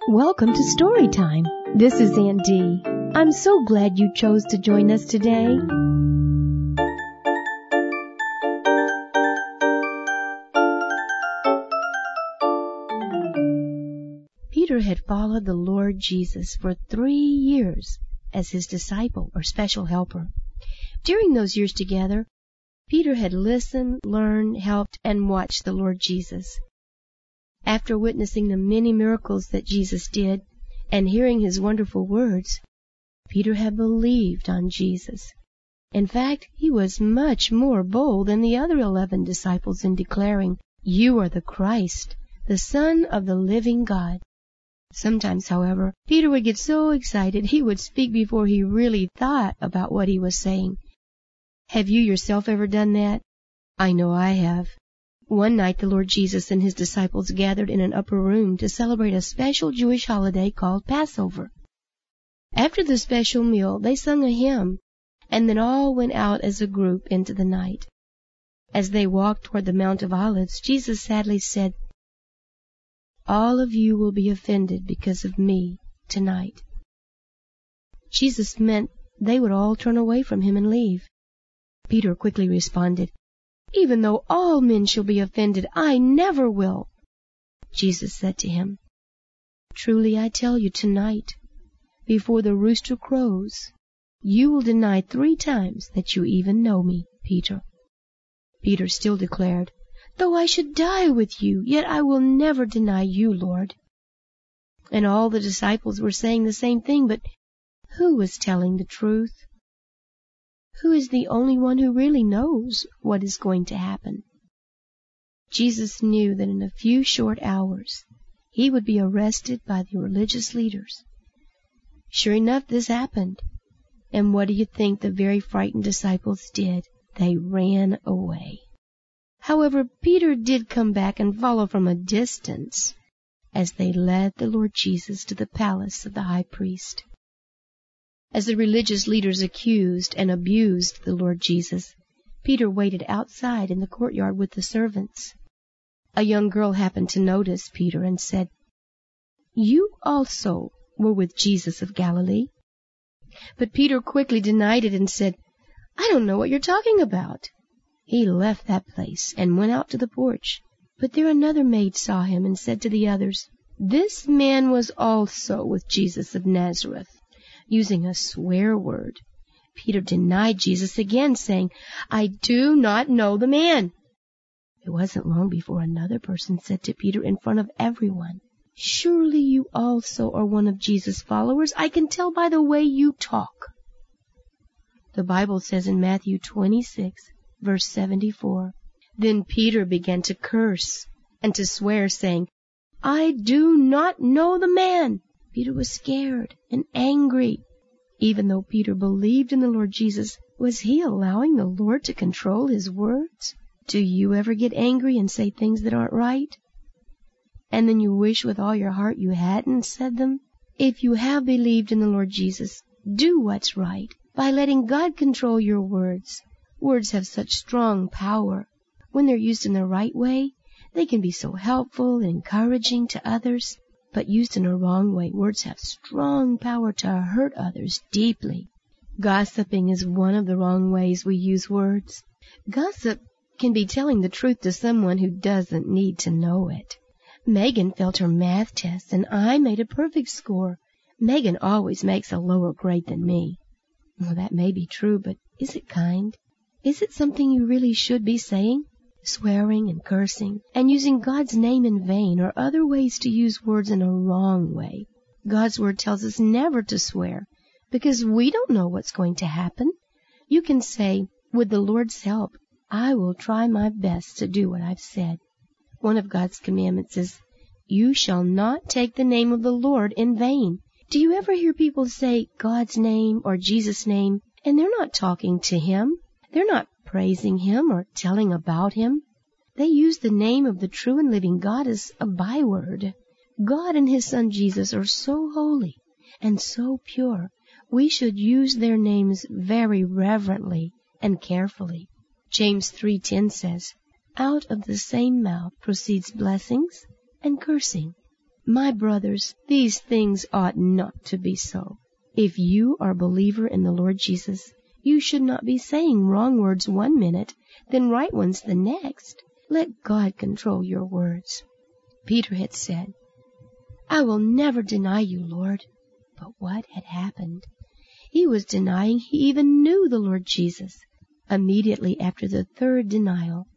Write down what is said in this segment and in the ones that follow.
Welcome to Story Time. This is Aunt Dee. I'm so glad you chose to join us today. Peter had followed the Lord Jesus for 3 years as his disciple or special helper. During those years together, Peter had listened, learned, helped, and watched the Lord Jesus. After witnessing the many miracles that Jesus did and hearing his wonderful words, Peter had believed on Jesus. In fact, he was much more bold than the other 11 disciples in declaring, "You are the Christ, the Son of the living God." Sometimes, however, Peter would get so excited he would speak before he really thought about what he was saying. Have you yourself ever done that? I know I have. One night the Lord Jesus and his disciples gathered in an upper room to celebrate a special Jewish holiday called Passover. After the special meal, they sung a hymn, and then all went out as a group into the night. As they walked toward the Mount of Olives, Jesus sadly said, "All of you will be offended because of me tonight." Jesus meant they would all turn away from him and leave. Peter quickly responded, "Even though all men shall be offended, I never will." Jesus said to him, "Truly I tell you tonight, before the rooster crows, you will deny 3 times that you even know me, Peter." Peter still declared, "Though I should die with you, yet I will never deny you, Lord." And all the disciples were saying the same thing, but who was telling the truth? Who is the only one who really knows what is going to happen? Jesus knew that in a few short hours he would be arrested by the religious leaders. Sure enough, this happened. And what do you think the very frightened disciples did? They ran away. However, Peter did come back and follow from a distance as they led the Lord Jesus to the palace of the high priest. As the religious leaders accused and abused the Lord Jesus, Peter waited outside in the courtyard with the servants. A young girl happened to notice Peter and said, "You also were with Jesus of Galilee." But Peter quickly denied it and said, "I don't know what you're talking about." He left that place and went out to the porch. But there another maid saw him and said to the others, "This man was also with Jesus of Nazareth." Using a swear word, Peter denied Jesus again, saying, "I do not know the man." It wasn't long before another person said to Peter in front of everyone, "Surely you also are one of Jesus' followers. I can tell by the way you talk." The Bible says in Matthew 26, verse 74, "Then Peter began to curse and to swear, saying, 'I do not know the man.'" Peter was scared and angry. Even though Peter believed in the Lord Jesus, was he allowing the Lord to control his words? Do you ever get angry and say things that aren't right? And then you wish with all your heart you hadn't said them? If you have believed in the Lord Jesus, do what's right by letting God control your words. Words have such strong power. When they're used in the right way, they can be so helpful and encouraging to others. But used in a wrong way, words have strong power to hurt others deeply. Gossiping is one of the wrong ways we use words. Gossip can be telling the truth to someone who doesn't need to know it. Megan failed her math test, and I made a perfect score. Megan always makes a lower grade than me. Well, that may be true, but is it kind? Is it something you really should be saying? Swearing and cursing and using God's name in vain are other ways to use words in a wrong way. God's word tells us never to swear because we don't know what's going to happen. You can say, "With the Lord's help, I will try my best to do what I've said." One of God's commandments is, "You shall not take the name of the Lord in vain." Do you ever hear people say God's name or Jesus' name, and they're not talking to Him? They're not praising Him or telling about Him. They use the name of the true and living God as a byword. God and His Son Jesus are so holy and so pure. We should use their names very reverently and carefully. James 3:10 says, "Out of the same mouth proceeds blessings and cursing." My brothers, these things ought not to be so. If you are a believer in the Lord Jesus, you should not be saying wrong words one minute, then right ones the next. Let God control your words. Peter had said, I will never deny you, Lord. But what had happened? He was denying he even knew the Lord Jesus. Immediately after the third denial,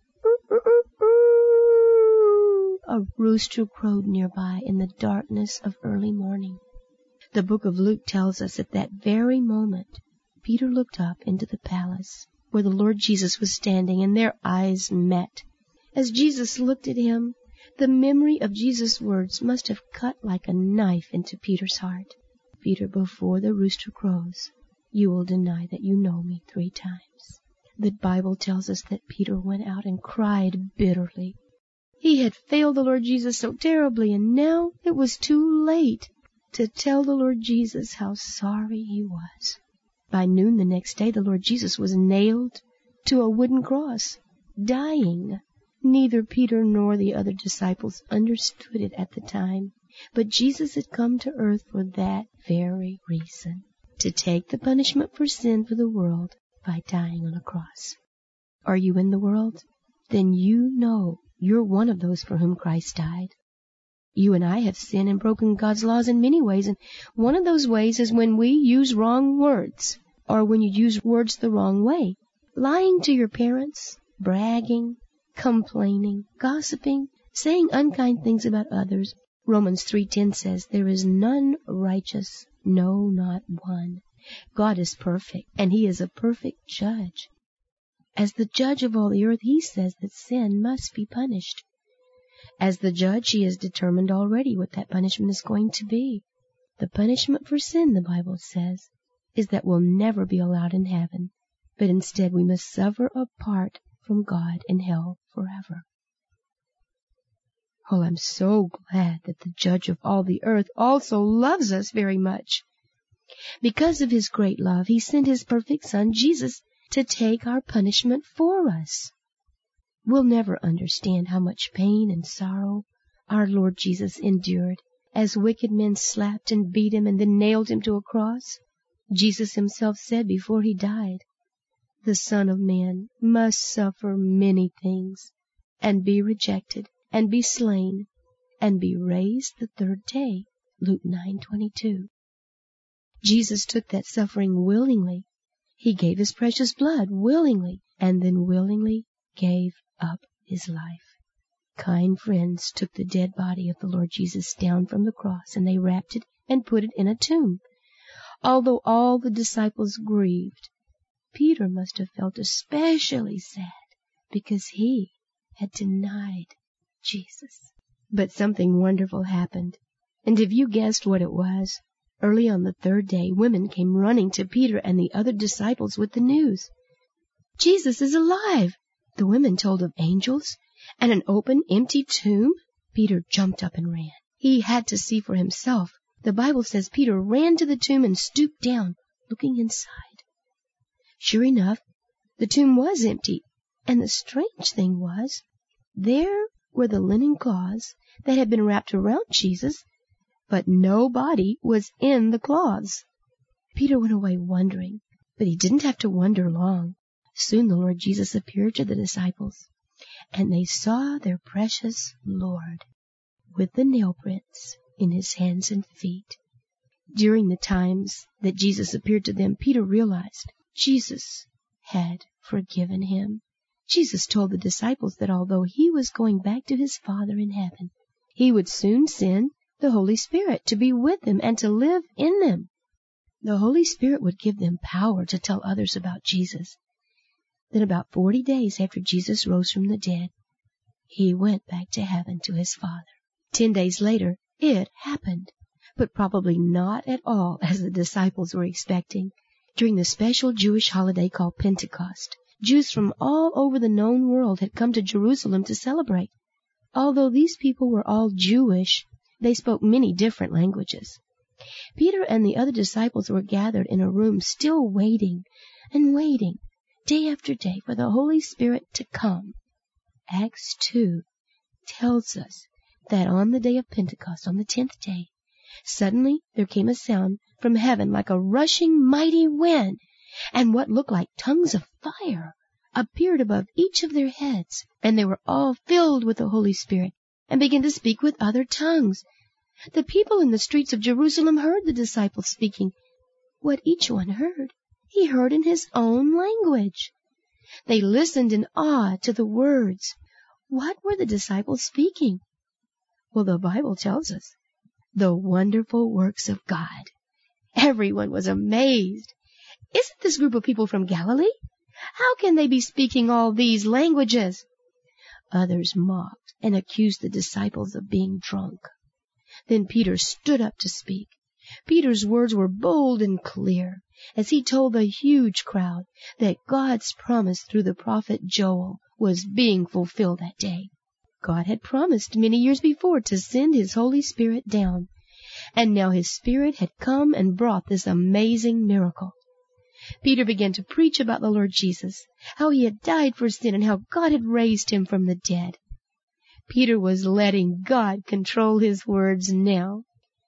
a rooster crowed nearby in the darkness of early morning. The book of Luke tells us at that very moment, Peter looked up into the palace where the Lord Jesus was standing, and their eyes met. As Jesus looked at him, the memory of Jesus' words must have cut like a knife into Peter's heart. Peter, before the rooster crows, you will deny that you know me 3 times. The Bible tells us that Peter went out and cried bitterly. He had failed the Lord Jesus so terribly, and now it was too late to tell the Lord Jesus how sorry he was. By noon the next day, the Lord Jesus was nailed to a wooden cross, dying. Neither Peter nor the other disciples understood it at the time, but Jesus had come to earth for that very reason, to take the punishment for sin for the world by dying on a cross. Are you in the world? Then you know you're one of those for whom Christ died. You and I have sinned and broken God's laws in many ways, and one of those ways is when we use wrong words, or when you use words the wrong way. Lying to your parents, bragging, complaining, gossiping, saying unkind things about others. Romans 3:10 says, there is none righteous, no, not one. God is perfect, and He is a perfect judge. As the judge of all the earth, He says that sin must be punished. As the judge, He has determined already what that punishment is going to be. The punishment for sin, the Bible says, is that we'll never be allowed in heaven, but instead we must suffer apart from God in hell forever. Oh, I'm so glad that the judge of all the earth also loves us very much. Because of His great love, He sent His perfect Son, Jesus, to take our punishment for us. We'll never understand how much pain and sorrow our Lord Jesus endured as wicked men slapped and beat Him and then nailed Him to a cross. Jesus Himself said before He died, the Son of Man must suffer many things, and be rejected, and be slain, and be raised the 3rd day. Luke 9:22. Jesus took that suffering willingly. He gave His precious blood willingly, and then willingly gave up His life. Kind friends took the dead body of the Lord Jesus down from the cross, and they wrapped it and put it in a tomb. Although all the disciples grieved, Peter must have felt especially sad because he had denied Jesus. But something wonderful happened, and if you guessed what it was, early on the 3rd day, women came running to Peter and the other disciples with the news. Jesus is alive! The women told of angels and an open, empty tomb. Peter jumped up and ran. He had to see for himself. The Bible says Peter ran to the tomb and stooped down, looking inside. Sure enough, the tomb was empty, and the strange thing was, there were the linen cloths that had been wrapped around Jesus, but no body was in the cloths. Peter went away wondering, but he didn't have to wonder long. Soon the Lord Jesus appeared to the disciples, and they saw their precious Lord with the nail prints in His hands and feet. During the times that Jesus appeared to them, Peter realized Jesus had forgiven him. Jesus told the disciples that although He was going back to His Father in heaven, He would soon send the Holy Spirit to be with them and to live in them. The Holy Spirit would give them power to tell others about Jesus. Then about 40 days after Jesus rose from the dead, He went back to heaven to His Father. 10 days later, it happened, but probably not at all as the disciples were expecting. During the special Jewish holiday called Pentecost, Jews from all over the known world had come to Jerusalem to celebrate. Although these people were all Jewish, they spoke many different languages. Peter and the other disciples were gathered in a room still waiting and waiting, day after day, for the Holy Spirit to come. Acts 2 tells us that on the day of Pentecost, on the 10th day, suddenly there came a sound from heaven like a rushing mighty wind, and what looked like tongues of fire appeared above each of their heads, and they were all filled with the Holy Spirit, and began to speak with other tongues. The people in the streets of Jerusalem heard the disciples speaking. What each one heard, he heard in his own language. They listened in awe to the words. What were the disciples speaking? Well, the Bible tells us, the wonderful works of God. Everyone was amazed. Isn't this group of people from Galilee? How can they be speaking all these languages? Others mocked and accused the disciples of being drunk. Then Peter stood up to speak. Peter's words were bold and clear as he told the huge crowd that God's promise through the prophet Joel was being fulfilled that day. God had promised many years before to send His Holy Spirit down, and now His Spirit had come and brought this amazing miracle. Peter began to preach about the Lord Jesus, how He had died for sin and how God had raised Him from the dead. Peter was letting God control his words now.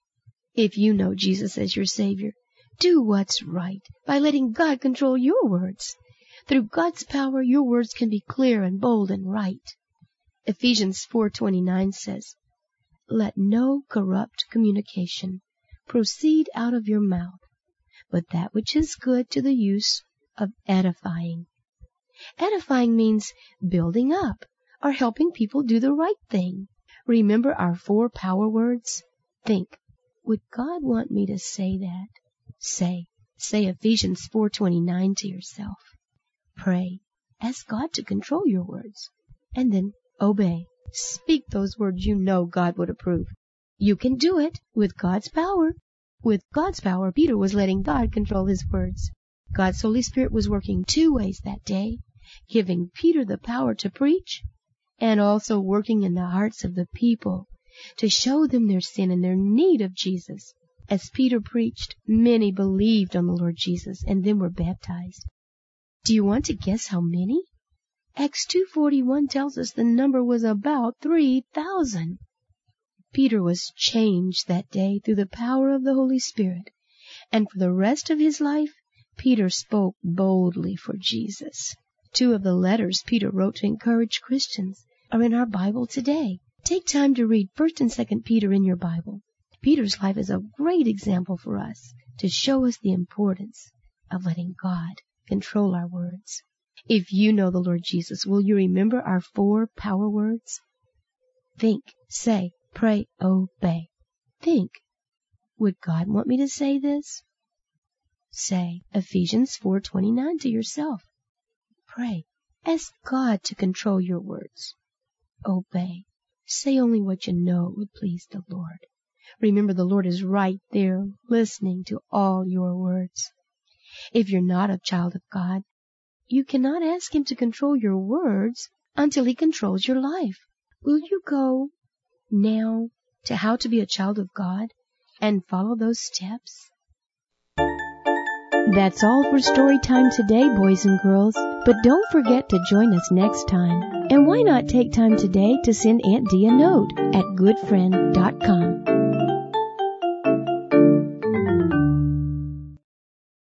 If you know Jesus as your Savior, do what's right by letting God control your words. Through God's power, your words can be clear and bold and right. Ephesians 4:29 says, "Let no corrupt communication proceed out of your mouth, but that which is good to the use of edifying." Edifying means building up or helping people do the right thing. Remember our 4 power words? Think, would God want me to say that? Say Ephesians 4:29 to yourself. Pray. Ask God to control your words. And then obey. Speak those words you know God would approve. You can do it with God's power. With God's power, Peter was letting God control his words. God's Holy Spirit was working 2 ways that day, giving Peter the power to preach and also working in the hearts of the people to show them their sin and their need of Jesus. As Peter preached, many believed on the Lord Jesus and then were baptized. Do you want to guess how many? Acts 2:41 tells us the number was about 3,000. Peter was changed that day through the power of the Holy Spirit, and for the rest of his life, Peter spoke boldly for Jesus. 2 of the letters Peter wrote to encourage Christians are in our Bible today. Take time to read 1st and 2nd Peter in your Bible. Peter's life is a great example for us to show us the importance of letting God control our words. If you know the Lord Jesus, will you remember our 4 power words? Think, say, pray, obey. Think, would God want me to say this? Say Ephesians 4:29 to yourself. Pray. Ask God to control your words. Obey. Say only what you know would please the Lord. Remember, the Lord is right there listening to all your words. If you're not a child of God, you cannot ask Him to control your words until He controls your life. Will you go now to how to be a child of God and follow those steps? That's all for story time today, boys and girls. But don't forget to join us next time. And why not take time today to send Aunt Dee a note at goodfriend.com.